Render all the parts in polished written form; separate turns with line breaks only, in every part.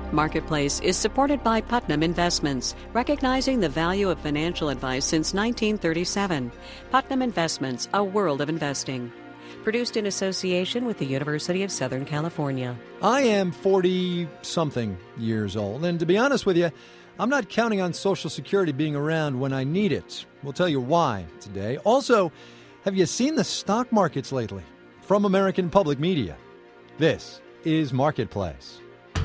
Marketplace is supported by Putnam Investments, recognizing the value of financial advice since 1937. Putnam Investments, a world of investing. Produced in association with the University of Southern California.
I am 40-something years old, and to be honest with you, I'm not counting on Social Security being around when I need it. We'll tell you why today. Also, have you seen the stock markets lately? From American Public Media, this is Marketplace.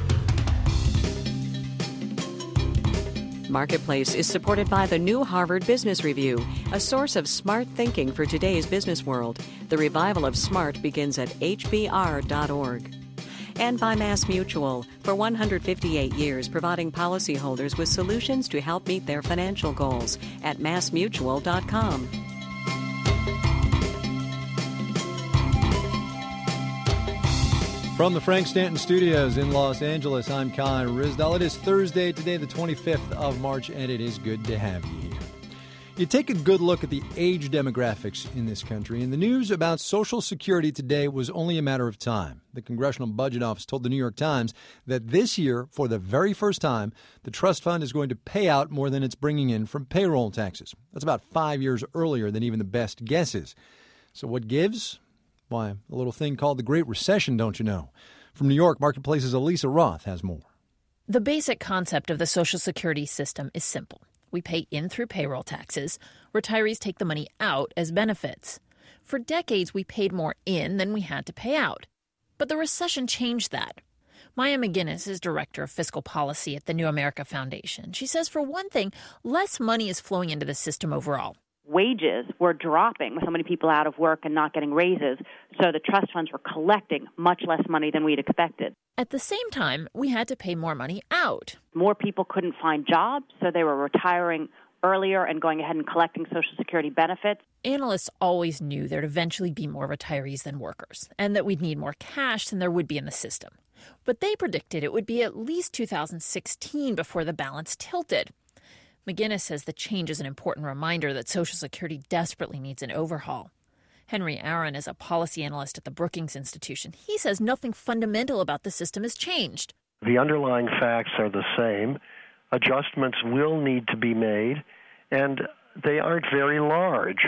Marketplace is supported by the new Harvard Business Review, a source of smart thinking for today's business world. The revival of smart begins at hbr.org. And by MassMutual, for 158 years providing policyholders with solutions to help meet their financial goals at massmutual.com.
From the Frank Stanton Studios in Los Angeles, I'm Kai Ryssdal. It is Thursday today, the 25th of March, and it is good to have you here. You take a good look at the age demographics in this country, and the news about Social Security today was only a matter of time. The Congressional Budget Office told the New York Times that this year, for the very first time, the trust fund is going to pay out more than it's bringing in from payroll taxes. That's about 5 years earlier than even the best guesses. So what gives? Why, a little thing called the Great Recession, don't you know? From New York, Marketplace's Elisa Roth has more.
The basic concept of the Social Security system is simple. We pay in through payroll taxes. Retirees take the money out as benefits. For decades, we paid more in than we had to pay out. But the recession changed that. Maya McGinnis is director of fiscal policy at the New America Foundation. She says, for one thing, less money is flowing into the system overall.
Wages were dropping with so many people out of work and not getting raises, so the trust funds were collecting much less money than we'd expected.
At the same time, we had to pay more money out.
More people couldn't find jobs, so they were retiring earlier and going ahead and collecting Social Security benefits.
Analysts always knew there'd eventually be more retirees than workers, and that we'd need more cash than there would be in the system. But they predicted it would be at least 2016 before the balance tilted. McGinnis says the change is an important reminder that Social Security desperately needs an overhaul. Henry Aaron is a policy analyst at the Brookings Institution. He says nothing fundamental about the system has changed.
The underlying facts are the same. Adjustments will need to be made, and they aren't very large.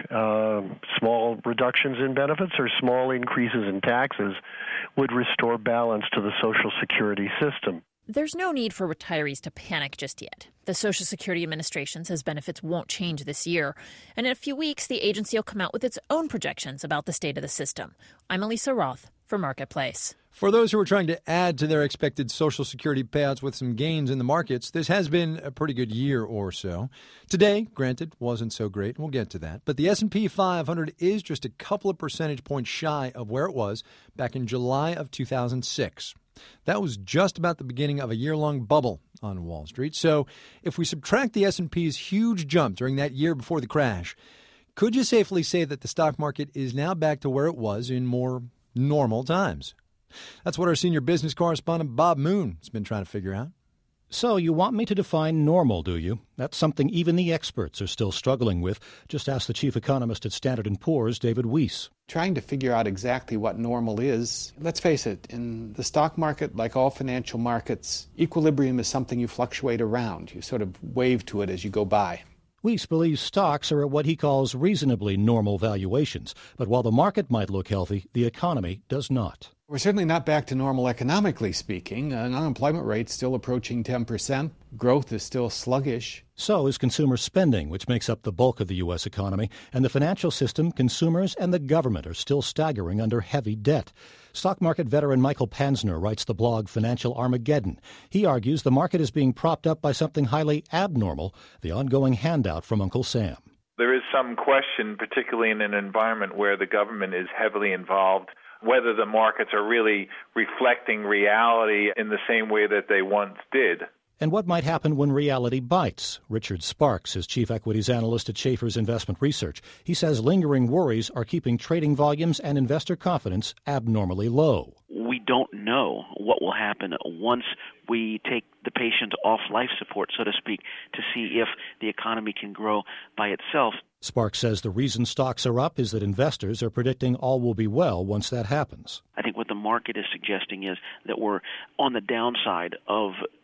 Small reductions in benefits or small increases in taxes would restore balance to the Social Security system.
There's no need for retirees to panic just yet. The Social Security Administration says benefits won't change this year. And in a few weeks, the agency will come out with its own projections about the state of the system. I'm Elisa Roth for Marketplace.
For those who are trying to add to their expected Social Security payouts with some gains in the markets, this has been a pretty good year or so. Today, granted, wasn't so great, and we'll get to that. But the S&P 500 is just a couple of percentage points shy of where it was back in July of 2006. That was just about the beginning of a year-long bubble on Wall Street. So if we subtract the S&P's huge jump during that year before the crash, could you safely say that the stock market is now back to where it was in more normal times? That's what our senior business correspondent Bob Moon has been trying to figure out.
So you want me to define normal, do you? That's something even the experts are still struggling with. Just ask the chief economist at Standard & Poor's, David Weiss.
Trying to figure out exactly what normal is. Let's face it, in the stock market, like all financial markets, equilibrium is something you fluctuate around. You sort of wave to it as you go by.
Weiss believes stocks are at what he calls reasonably normal valuations. But while the market might look healthy, the economy does not.
We're certainly not back to normal economically speaking. Unemployment rate's still approaching 10%. Growth is still sluggish.
So is consumer spending, which makes up the bulk of the U.S. economy. And the financial system, consumers, and the government are still staggering under heavy debt. Stock market veteran Michael Pansner writes the blog Financial Armageddon. He argues the market is being propped up by something highly abnormal, the ongoing handout from Uncle Sam.
There is some question, particularly in an environment where the government is heavily involved, whether the markets are really reflecting reality in the same way that they once did.
And what might happen when reality bites? Richard Sparks is chief equities analyst at Schaefer's Investment Research. He says lingering worries are keeping trading volumes and investor confidence abnormally low.
We don't know what will happen once we take the patient off life support, so to speak, to see if the economy can grow by itself.
Sparks says the reason stocks are up is that investors are predicting all will be well once that happens.
I think what the market is suggesting is that we're on the downside of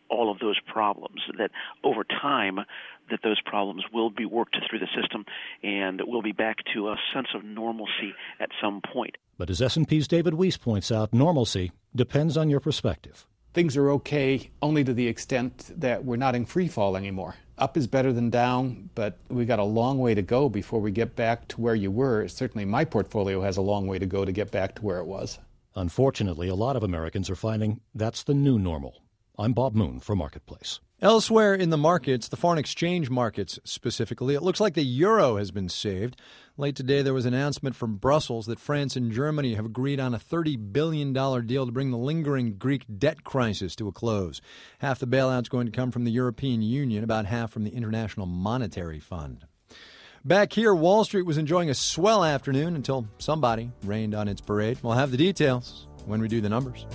all of those problems, that over time that those problems will be worked through the system and we'll be back to a sense of normalcy at some point.
But as S&P's David Weiss points out, normalcy depends on your perspective.
Things are okay only to the extent that we're not in free fall anymore. Up is better than down, but we got a long way to go before we get back to where you were. Certainly my portfolio has a long way to go to get back to where it was.
Unfortunately, a lot of Americans are finding that's the new normal. I'm Bob Moon for Marketplace.
Elsewhere in the markets, the foreign exchange markets specifically, it looks like the euro has been saved. Late today, there was an announcement from Brussels that France and Germany have agreed on a $30 billion deal to bring the lingering Greek debt crisis to a close. Half the bailout's going to come from the European Union, about half from the International Monetary Fund. Back here, Wall Street was enjoying a swell afternoon until somebody rained on its parade. We'll have the details when we do the numbers.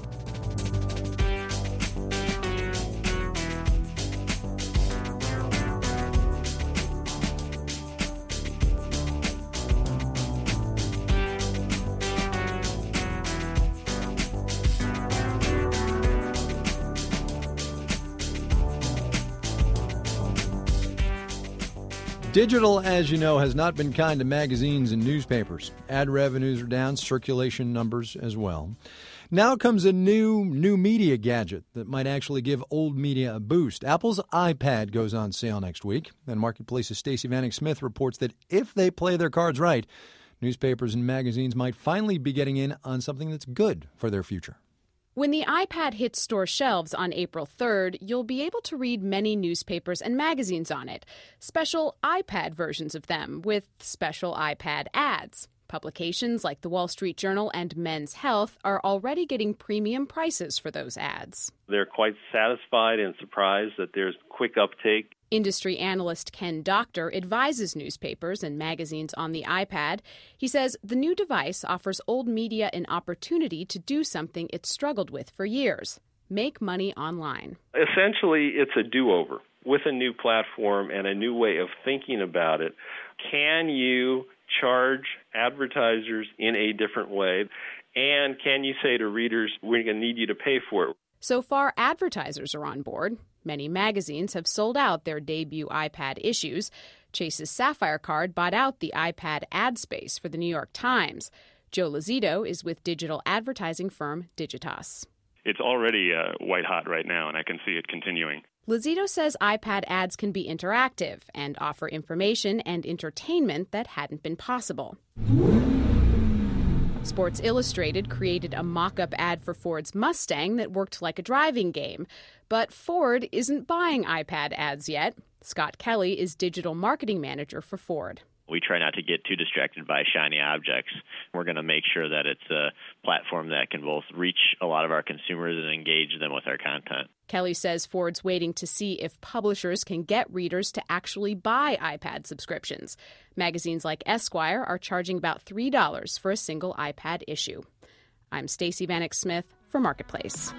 Digital, as you know, has not been kind to magazines and newspapers. Ad revenues are down, circulation numbers as well. Now comes a new media gadget that might actually give old media a boost. Apple's iPad goes on sale next week, and Marketplace's Stacey Vanek Smith reports that if they play their cards right, newspapers and magazines might finally be getting in on something that's good for their future.
When the iPad hits store shelves on April 3rd, you'll be able to read many newspapers and magazines on it, special iPad versions of them with special iPad ads. Publications like the Wall Street Journal and Men's Health are already getting premium prices for those ads.
They're quite satisfied and surprised that there's quick uptake.
Industry analyst Ken Doctor advises newspapers and magazines on the iPad. He says the new device offers old media an opportunity to do something it's struggled with for years: make money online.
Essentially, it's a do-over with a new platform and a new way of thinking about it. Can you charge advertisers in a different way? And can you say to readers, we're going to need you to pay for it?
So far, advertisers are on board. Many magazines have sold out their debut iPad issues. Chase's Sapphire Card bought out the iPad ad space for the New York Times. Joe Lozito is with digital advertising firm Digitas.
It's already white hot right now, and I can see it continuing.
Lozito says iPad ads can be interactive and offer information and entertainment that hadn't been possible. Sports Illustrated created a mock-up ad for Ford's Mustang that worked like a driving game. But Ford isn't buying iPad ads yet. Scott Kelly is digital marketing manager for Ford.
We try not to get too distracted by shiny objects. We're going to make sure that it's a platform that can both reach a lot of our consumers and engage them with our content.
Kelly says Ford's waiting to see if publishers can get readers to actually buy iPad subscriptions. Magazines like Esquire are charging about $3 for a single iPad issue. I'm Stacey Vanek Smith for Marketplace.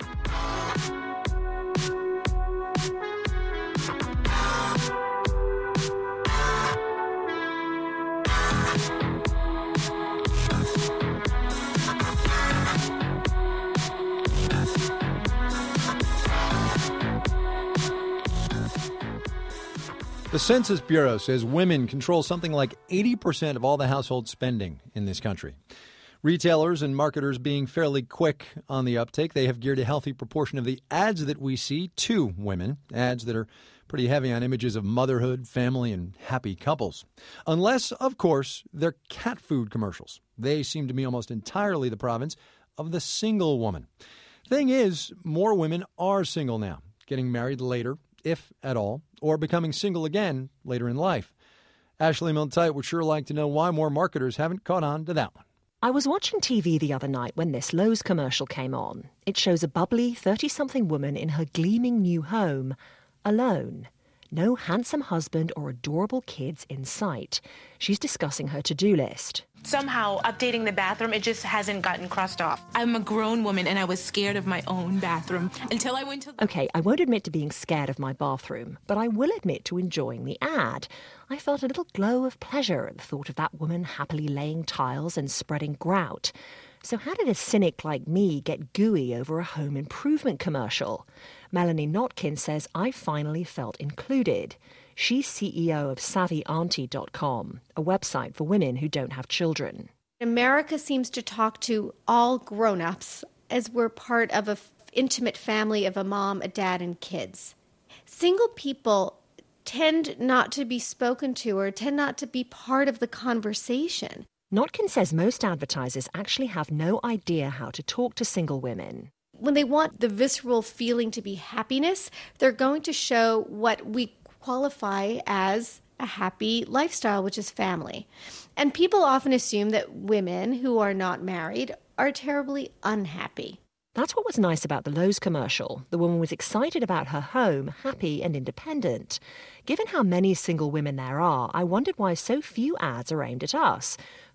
The Census Bureau says women control something like 80% of all the household spending in this country. Retailers and marketers being fairly quick on the uptake, they have geared a healthy proportion of the ads that we see to women, ads that are pretty heavy on images of motherhood, family, and happy couples. Unless, of course, they're cat food commercials. They seem to be almost entirely the province of the single woman. Thing is, more women are single now, getting married later, if at all, or becoming single again later in life. Ashley Milne-Tite would sure like to know why more marketers haven't caught on to that one.
I was watching TV the other night when this Lowe's commercial came on. It shows a bubbly 30-something woman in her gleaming new home, alone. No handsome husband or adorable kids in sight. She's discussing her to-do list.
Somehow, updating the bathroom, it just hasn't gotten crossed off. I'm a grown woman, and I was scared of my own bathroom until I went to...
Okay, I won't admit to being scared of my bathroom, but I will admit to enjoying the ad. I felt a little glow of pleasure at the thought of that woman happily laying tiles and spreading grout. So how did a cynic like me get gooey over a home improvement commercial? Melanie Notkin says, I finally felt included. She's CEO of SavvyAuntie.com, a website for women who don't have children.
America seems to talk to all grown-ups as we're part of an intimate family of a mom, a dad, and kids. Single people tend not to be spoken to or tend not to be part of the conversation.
Notkin says most advertisers actually have no idea how to talk to single women.
When they want the visceral feeling to be happiness, they're going to show what we qualify as a happy lifestyle, which is family. And people often assume that women who are not married are terribly unhappy.
That's what was nice about the Lowe's commercial. The woman was excited about her home, happy and independent. Given how many single women there are, I wondered why so few ads are aimed at us.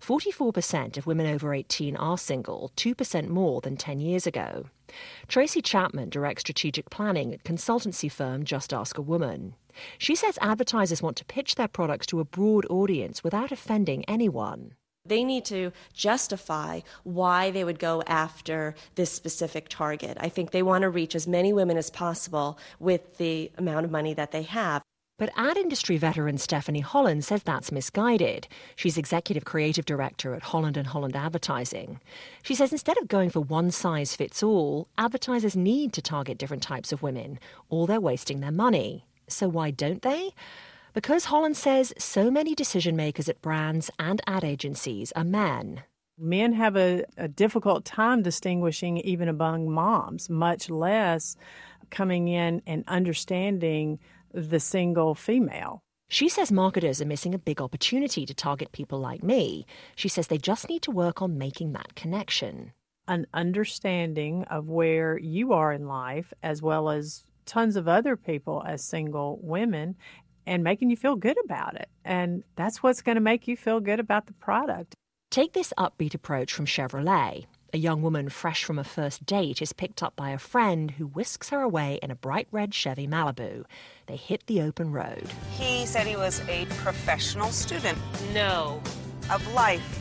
44% of women over 18 are single, 2% more than 10 years ago. Tracy Chapman directs strategic planning at consultancy firm Just Ask a Woman. She says advertisers want to pitch their products to a broad audience without offending anyone.
They need to justify why they would go after this specific target. I think they want to reach as many women as possible with the amount of money that they have.
But ad industry veteran Stephanie Holland says that's misguided. She's executive creative director at Holland & Holland Advertising. She says instead of going for one size fits all, advertisers need to target different types of women, or they're wasting their money. So why don't they? Because Holland says so many decision makers at brands and ad agencies are men.
Men have a difficult time distinguishing even among moms, much less coming in and understanding the single female.
She says marketers are missing a big opportunity to target people like me. She says they just need to work on making that connection.
An understanding of where you are in life, as well as tons of other people as single women, and making you feel good about it. And that's what's going to make you feel good about the product.
Take this upbeat approach from Chevrolet. A young woman fresh from a first date is picked up by a friend who whisks her away in a bright red Chevy Malibu. They hit the open road.
He said he was a professional student.
No.
Of life.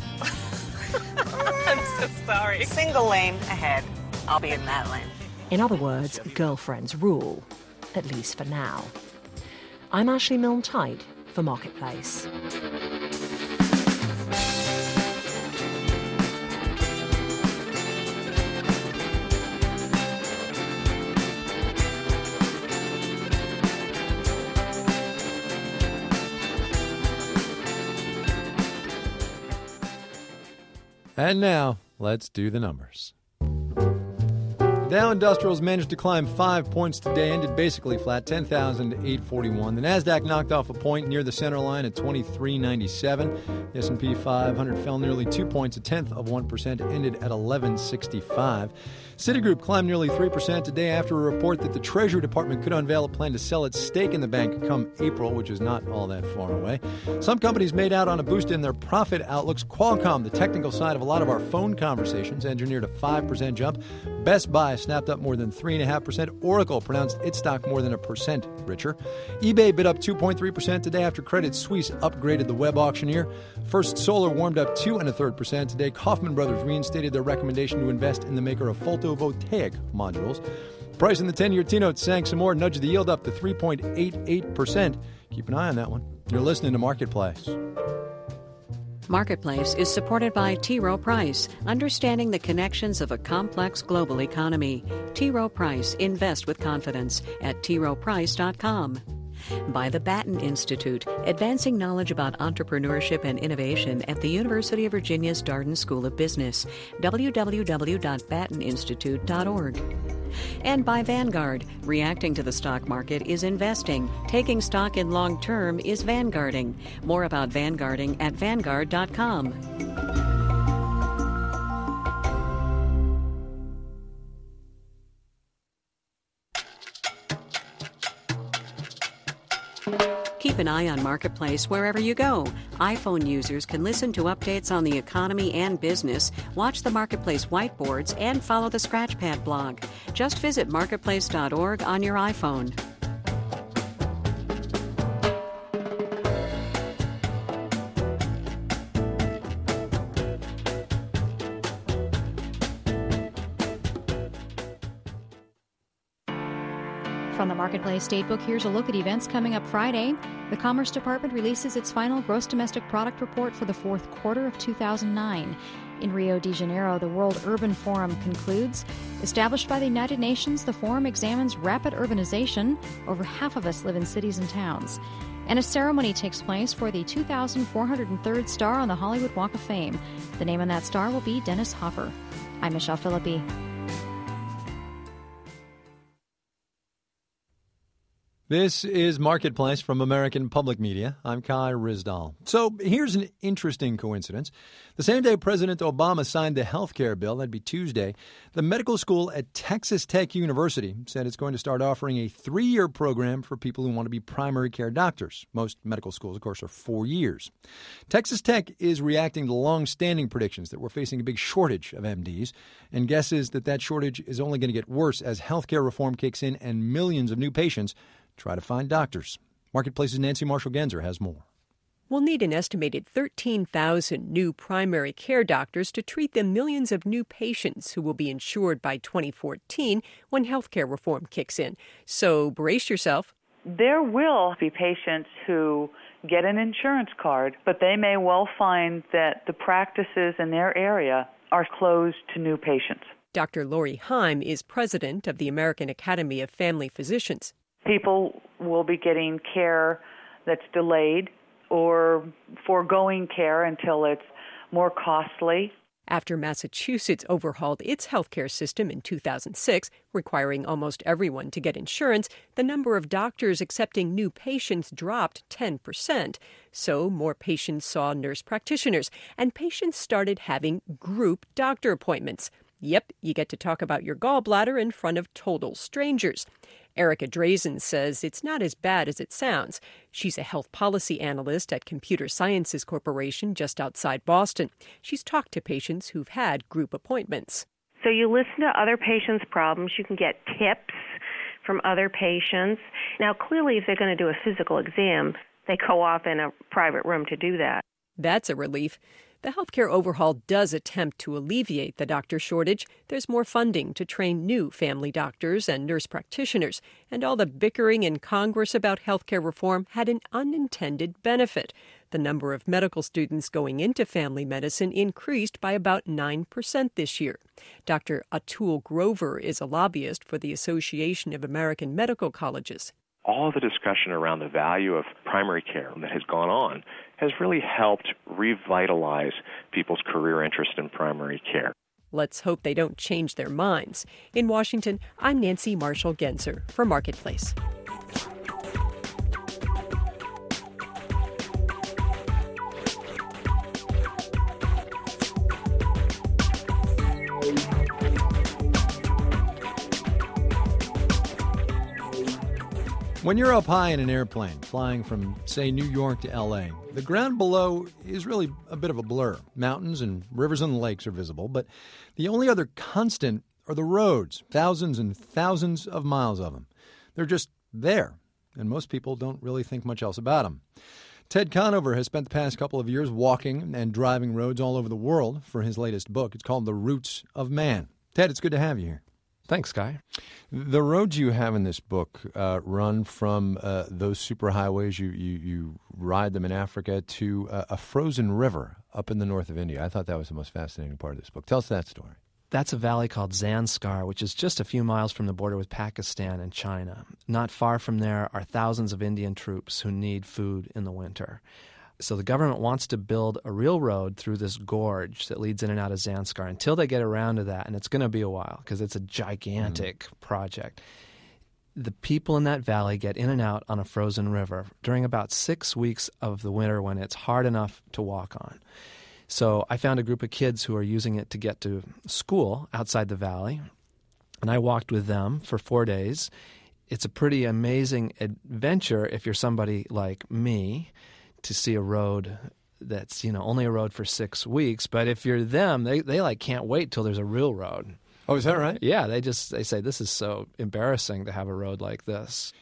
I'm so sorry.
Single lane ahead. I'll be in that lane.
In other words, girlfriends rule. At least for now. I'm Ashley Milne-Tyte for Marketplace.
And now, let's do the numbers. Dow Industrials managed to climb 5 points today, ended basically flat, 10,841. The Nasdaq knocked off a point near the center line at 2397. The S&P 500 fell nearly 2 points, 0.1%, ended at 1165. Citigroup climbed nearly 3% today after a report that the Treasury Department could unveil a plan to sell its stake in the bank come April, which is not all that far away. Some companies made out on a boost in their profit outlooks. Qualcomm, the technical side of a lot of our phone conversations, engineered a 5% jump. Best Buy snapped up more than 3.5%. Oracle pronounced its stock more than 1% richer. eBay bid up 2.3% today after Credit Suisse upgraded the web auctioneer. First Solar warmed up 2.33% today. Kaufman Brothers reinstated their recommendation to invest in the maker of photovoltaic modules. Price in the 10-year T-note sank some more, nudged the yield up to 3.88%. Keep an eye on that one. You're listening to Marketplace.
Marketplace is supported by T. Rowe Price, understanding the connections of a complex global economy. T. Rowe Price, invest with confidence at troweprice.com. By the Batten Institute, advancing knowledge about entrepreneurship and innovation at the University of Virginia's Darden School of Business, www.batteninstitute.org. And by Vanguard, reacting to the stock market is investing. Taking stock in long term is vanguarding. More about vanguarding at vanguard.com. Keep an eye on Marketplace wherever you go. iPhone users can listen to updates on the economy and business, watch the Marketplace whiteboards, and follow the Scratchpad blog. Just visit marketplace.org on your iPhone.
From the Marketplace Statebook, here's a look at events coming up Friday. The Commerce Department releases its final gross domestic product report for the fourth quarter of 2009. In Rio de Janeiro, the World Urban Forum concludes. Established by the United Nations, the forum examines rapid urbanization. Over half of us live in cities and towns. And a ceremony takes place for the 2,403rd star on the Hollywood Walk of Fame. The name on that star will be Dennis Hopper. I'm Michelle Philippi.
This is Marketplace from American Public Media. I'm Kai Ryssdal. So here's an interesting coincidence. The same day President Obama signed the health care bill, that'd be Tuesday, the medical school at Texas Tech University said it's going to start offering a 3-year program for people who want to be primary care doctors. Most medical schools, of course, are 4 years. Texas Tech is reacting to long-standing predictions that we're facing a big shortage of MDs, and guesses that that shortage is only going to get worse as health care reform kicks in and millions of new patients try to find doctors. Marketplace's Nancy Marshall-Genzer has more.
We'll need an estimated 13,000 new primary care doctors to treat the millions of new patients who will be insured by 2014 when health care reform kicks in. So brace yourself.
There will be patients who get an insurance card, but they may well find that the practices in their area are closed to new patients.
Dr. Lori Heim is president of the American Academy of Family Physicians.
People will be getting care that's delayed or foregoing care until it's more costly.
After Massachusetts overhauled its healthcare system in 2006, requiring almost everyone to get insurance, the number of doctors accepting new patients dropped 10%. So more patients saw nurse practitioners, and patients started having group doctor appointments. Yep, you get to talk about your gallbladder in front of total strangers. Erica Drazen says it's not as bad as it sounds. She's a health policy analyst at Computer Sciences Corporation just outside Boston. She's talked to patients who've had group appointments.
So you listen to other patients' problems. You can get tips from other patients. Now, clearly, if they're going to do a physical exam, they go off in a private room to do that.
That's a relief. The healthcare overhaul does attempt to alleviate the doctor shortage. There's more funding to train new family doctors and nurse practitioners. And all the bickering in Congress about healthcare reform had an unintended benefit. The number of medical students going into family medicine increased by about 9% this year. Dr. Atul Grover is a lobbyist for the Association of American Medical Colleges.
All the discussion around the value of primary care that has gone on has really helped revitalize people's career interest in primary care.
Let's hope they don't change their minds. In Washington, I'm Nancy Marshall-Genzer for Marketplace.
When you're up high in an airplane, flying from, say, New York to L.A., the ground below is really a bit of a blur. Mountains and rivers and lakes are visible, but the only other constant are the roads, thousands and thousands of miles of them. They're just there, and most people don't really think much else about them. Ted Conover has spent the past couple of years walking and driving roads all over the world for his latest book. It's called The Roots of Man. Ted, it's good to have you here.
Thanks, Guy.
The roads you have in this book run from those superhighways, you ride them in Africa, to a frozen river up in the north of India. I thought that was the most fascinating part of this book. Tell us that story.
That's a valley called Zanskar, which is just a few miles from the border with Pakistan and China. Not far from there are thousands of Indian troops who need food in the winter. So the government wants to build a real road through this gorge that leads in and out of Zanskar until they get around to that, and it's going to be a while because it's a gigantic project. The people in that valley get in and out on a frozen river during about 6 weeks of the winter when it's hard enough to walk on. So I found a group of kids who are using it to get to school outside the valley, and I walked with them for 4 days. It's a pretty amazing adventure if you're somebody like me, to see a road that's, only a road for 6 weeks. But if you're them, they can't wait till there's a real road.
Oh, is that right?
Yeah, they say this is so embarrassing to have a road like this.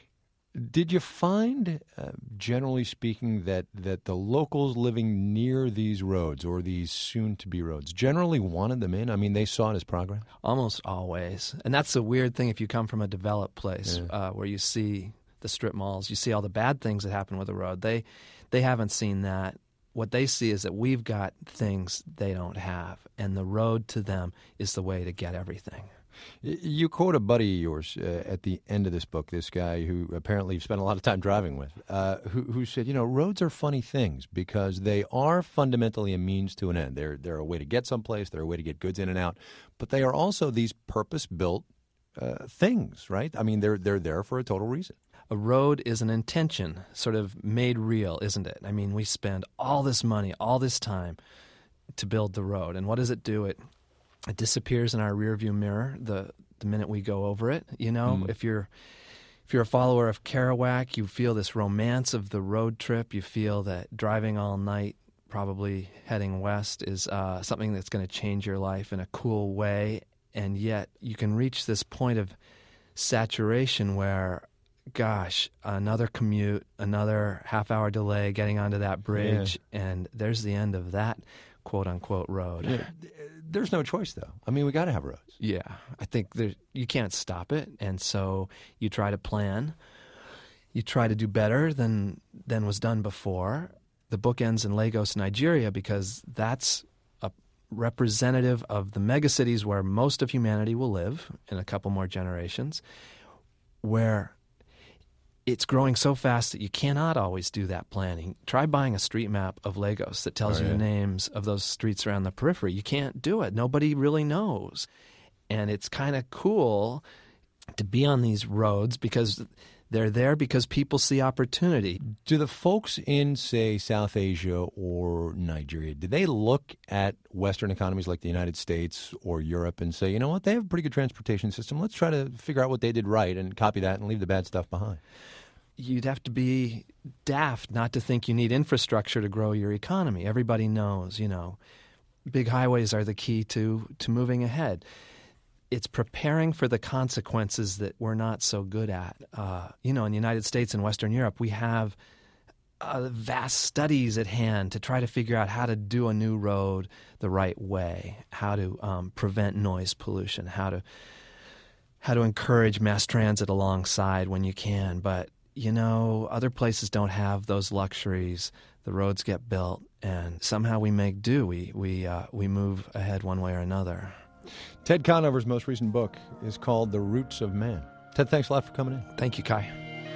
Did you find, generally speaking, that the locals living near these roads or these soon-to-be roads generally wanted them in? I mean, they saw it as progress?
Almost always. And that's the weird thing if you come from a developed place where you see the strip malls, you see all the bad things that happen with the road. They haven't seen that. What they see is that we've got things they don't have, and the road to them is the way to get everything.
You quote a buddy of yours at the end of this book, this guy who apparently you've spent a lot of time driving with, who said, roads are funny things because they are fundamentally a means to an end. They're a way to get someplace. They're a way to get goods in and out. But they are also these purpose-built things, right? I mean, they're there for a total reason.
A road is an intention sort of made real, isn't it? I mean, we spend all this money, all this time to build the road. And what does it do? It disappears in our rearview mirror the minute we go over it. If you're a follower of Kerouac, you feel this romance of the road trip. You feel that driving all night, probably heading west, is something that's going to change your life in a cool way. And yet you can reach this point of saturation where, gosh, another commute, another half-hour delay getting onto that bridge, and there's the end of that quote-unquote road.
Yeah. There's no choice, though. I mean, we got to have roads.
Yeah, I think you can't stop it, and so you try to plan. You try to do better than was done before. The book ends in Lagos, Nigeria, because that's a representative of the megacities where most of humanity will live in a couple more generations, where it's growing so fast that you cannot always do that planning. Try buying a street map of Lagos that tells you the names of those streets around the periphery. You can't do it. Nobody really knows. And it's kind of cool to be on these roads because they're there because people see opportunity.
Do the folks in, say, South Asia or Nigeria, do they look at Western economies like the United States or Europe and say, you know what, they have a pretty good transportation system. Let's try to figure out what they did right and copy that and leave the bad stuff behind?
You'd have to be daft not to think you need infrastructure to grow your economy. Everybody knows, big highways are the key to moving ahead. It's preparing for the consequences that we're not so good at. In the United States and Western Europe, we have vast studies at hand to try to figure out how to do a new road the right way, how to prevent noise pollution, how to encourage mass transit alongside when you can. But other places don't have those luxuries. The roads get built, and somehow we make do. We move ahead one way or another.
Ted Conover's most recent book is called The Roots of Man. Ted, thanks a lot for coming in.
Thank you, Kai.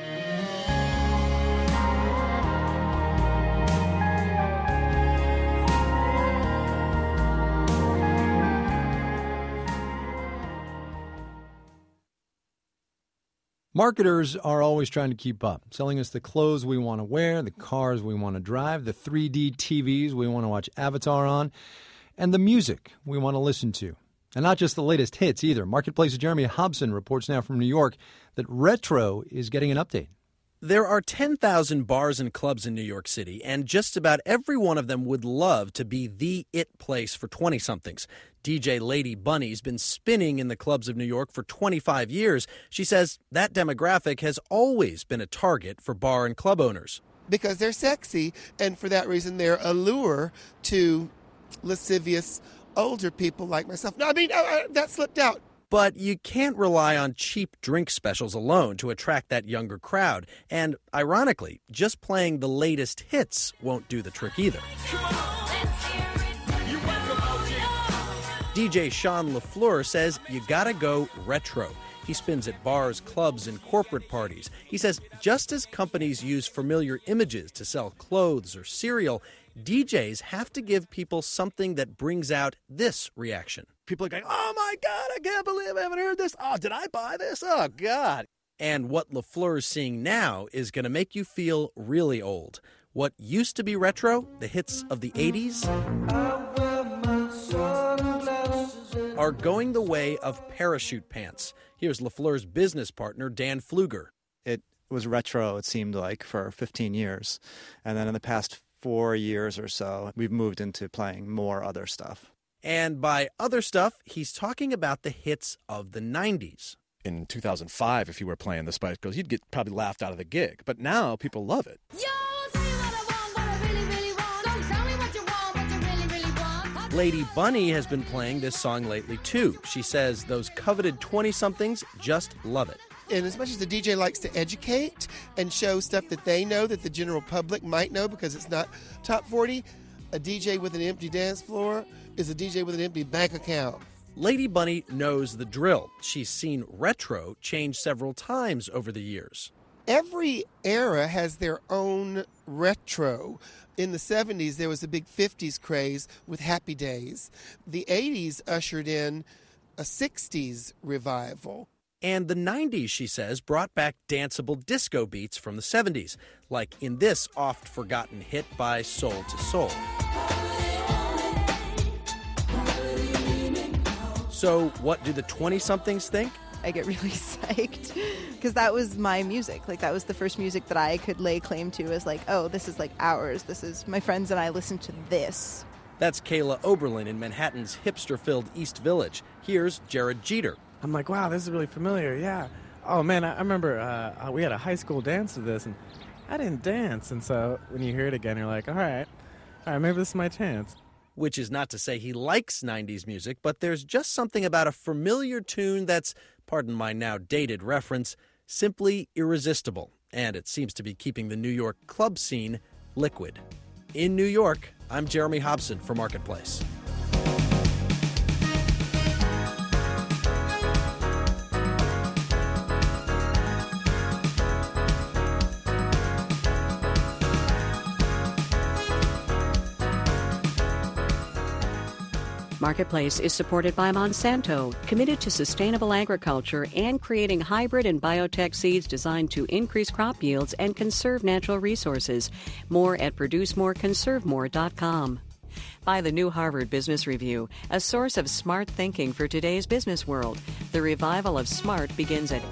Marketers are always trying to keep up, selling us the clothes we want to wear, the cars we want to drive, the 3D TVs we want to watch Avatar on, and the music we want to listen to. And not just the latest hits either. Marketplace's Jeremy Hobson reports now from New York that Retro is getting an update.
There are 10,000 bars and clubs in New York City, and just about every one of them would love to be the it place for 20-somethings. DJ Lady Bunny's been spinning in the clubs of New York for 25 years. She says that demographic has always been a target for bar and club owners.
Because they're sexy, and for that reason they're a lure to lascivious older people like myself. No, that slipped out.
But you can't rely on cheap drink specials alone to attract that younger crowd. And ironically, just playing the latest hits won't do the trick either. DJ Sean LaFleur says you gotta go retro. He spins at bars, clubs, and corporate parties. He says just as companies use familiar images to sell clothes or cereal, DJs have to give people something that brings out this reaction. People are going, oh my God, I can't believe I haven't heard this. Oh, did I buy this? Oh, God. And what LaFleur's seeing now is going to make you feel really old. What used to be retro, the hits of the 80s, are going the way of parachute pants. Here's LaFleur's business partner, Dan Pfluger.
It was retro, it seemed like, for 15 years. And then in the past 4 years or so, we've moved into playing more other stuff.
And by other stuff, he's talking about the hits of the 90s.
in 2005, if you were playing the Spice Girls, you'd get probably laughed out of the gig. But now people love it.
Lady Bunny has been playing this song lately, too. She says those coveted 20-somethings just love it.
And as much as the DJ likes to educate and show stuff that they know that the general public might know because it's not top 40, a DJ with an empty dance floor is a DJ with an empty bank account.
Lady Bunny knows the drill. She's seen retro change several times over the years.
Every era has their own retro. In the 70s, there was a big 50s craze with Happy Days. The 80s ushered in a 60s revival.
And the 90s, she says, brought back danceable disco beats from the 70s, like in this oft-forgotten hit by Soul to Soul. So what do the 20-somethings think?
I get really psyched because that was my music. Like, that was the first music that I could lay claim to as like, oh, this is like ours. This is my friends and I listen to this.
That's Kayla Oberlin in Manhattan's hipster-filled East Village. Here's Jared Jeter.
I'm like, wow, this is really familiar, yeah. Oh, man, I remember we had a high school dance to this, and I didn't dance. And so when you hear it again, you're like, all right, maybe this is my chance.
Which is not to say he likes 90s music, but there's just something about a familiar tune that's, pardon my now dated reference, simply irresistible. And it seems to be keeping the New York club scene liquid. In New York, I'm Jeremy Hobson for Marketplace.
Marketplace is supported by Monsanto, committed to sustainable agriculture and creating hybrid and biotech seeds designed to increase crop yields and conserve natural resources. More at ProduceMoreConserveMore.com. By the new Harvard Business Review, a source of smart thinking for today's business world. The revival of smart begins at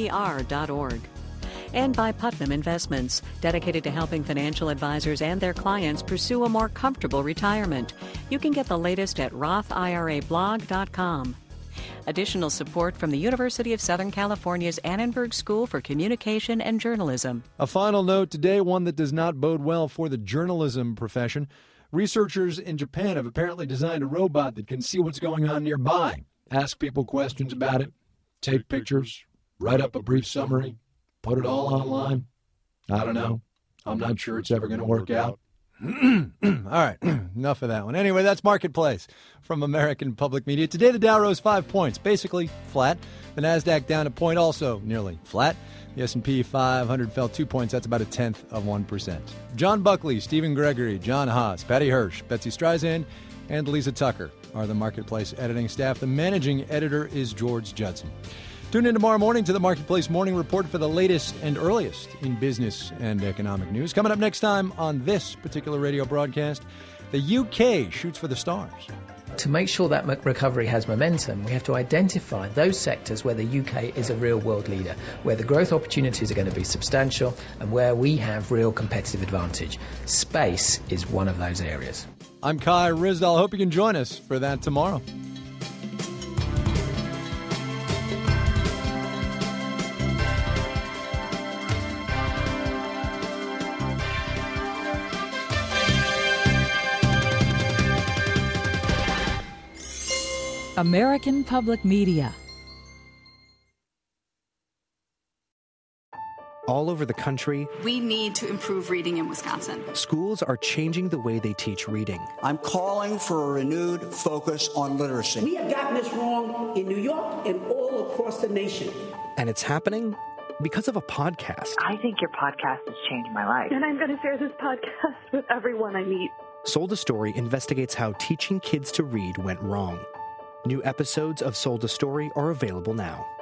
hbr.org. And by Putnam Investments, dedicated to helping financial advisors and their clients pursue a more comfortable retirement. You can get the latest at RothIRAblog.com. Additional support from the University of Southern California's Annenberg School for Communication and Journalism.
A final note today, one that does not bode well for the journalism profession. Researchers in Japan have apparently designed a robot that can see what's going on nearby, ask people questions about it, take pictures, write up a brief summary, put it all online. I don't know. I'm not sure it's ever going to work out. All right, enough of that one. Anyway, that's Marketplace from American Public Media. Today, the Dow rose 5 points, basically flat. The NASDAQ down a point, also nearly flat. The S&P 500 fell 2 points. That's about 0.1%. John Buckley, Stephen Gregory, John Haas, Patty Hirsch, Betsy Streisand, and Lisa Tucker are the Marketplace editing staff. The managing editor is George Judson. Tune in tomorrow morning to the Marketplace Morning Report for the latest and earliest in business and economic news. Coming up next time on this particular radio broadcast, the UK shoots for the stars.
To make sure that recovery has momentum, we have to identify those sectors where the UK is a real world leader, where the growth opportunities are going to be substantial and where we have real competitive advantage. Space is one of those areas.
I'm Kai Ryssdal. I hope you can join us for that tomorrow.
American Public Media.
All over the country,
we need to improve reading in Wisconsin.
Schools are changing the way they teach reading.
I'm calling for a renewed focus on literacy.
We have gotten this wrong in New York and all across the nation.
And it's happening because of a podcast.
I think your podcast has changed my life.
And I'm going to share this podcast with everyone I meet.
Sold a Story investigates how teaching kids to read went wrong. New episodes of Sold a Story are available now.